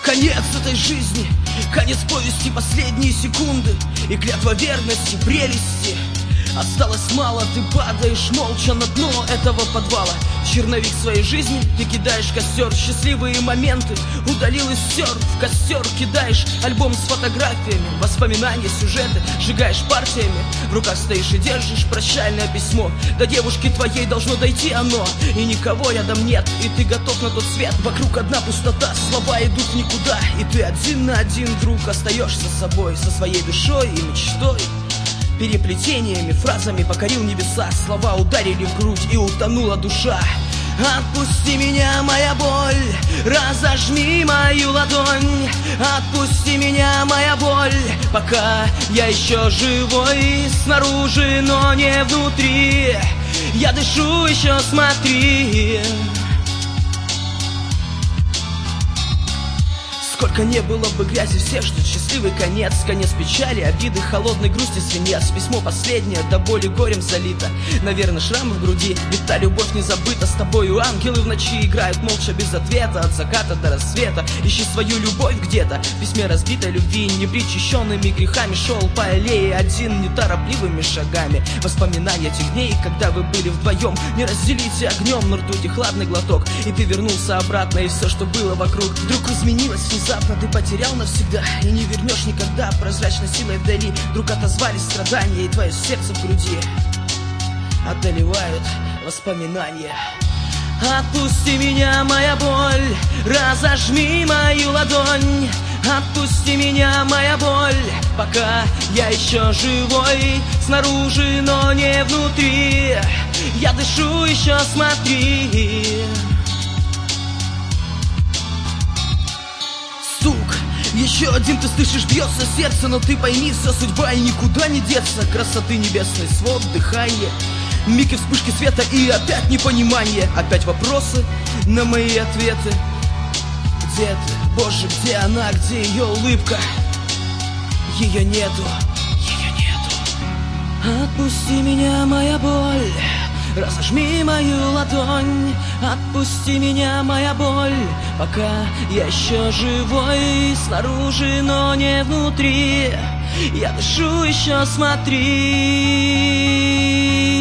Конец этой жизни, конец повести, последние секунды и клятва верности, прелести. Осталось мало, ты падаешь молча на дно этого подвала. Черновик своей жизни ты кидаешь в костер. Счастливые моменты удалил и стер. В костер кидаешь альбом с фотографиями, воспоминания, сюжеты сжигаешь партиями. В руках стоишь и держишь прощальное письмо. До девушки твоей должно дойти оно, и никого рядом нет, и ты готов на тот свет. Вокруг одна пустота, слова идут в никуда, и ты один на один, друг, остаешься собой, со своей душой и мечтой. Переплетениями, фразами покорил небеса. Слова ударили в грудь, и утонула душа. Отпусти меня, моя боль, разожми мою ладонь. Отпусти меня, моя боль, пока я еще живой. Снаружи, но не внутри, я дышу еще, смотри. Сколько не было бы грязи, все ждут счастливый конец. Конец печали, обиды, холодной грусти, свинец. Письмо последнее, до боли горем залито. Наверное, шрамы в груди, ведь та любовь не забыта. С тобою ангелы в ночи играют молча без ответа. От заката до рассвета ищи свою любовь где-то. В письме разбитой любви, непричащенными грехами, шел по аллее один неторопливыми шагами. Воспоминания тех дней, когда вы были вдвоем. Не разделите огнем, на ртути хладный глоток, и ты вернулся обратно, и все, что было вокруг, вдруг изменилось внезапно. Ты потерял навсегда и не вернешь никогда. Прозрачной силой вдали вдруг отозвались страдания, и твое сердце в груди одолевают воспоминания. Отпусти меня, моя боль, разожми мою ладонь. Отпусти меня, моя боль, пока я еще живой. Снаружи, но не внутри, я дышу еще, смотри. Стук, еще один, ты слышишь, бьется сердце, но ты пойми, вся судьба и никуда не деться. Красоты небесный свод, дыхание, миг и вспышки света, и опять непонимание. Опять вопросы на мои ответы. Где ты, Боже, где она, где ее улыбка? Ее нету, ее нету. Отпусти меня, моя боль, разожми мою ладонь. Отпусти меня, моя боль, пока я еще живой. Снаружи, но не внутри, я дышу еще, смотри.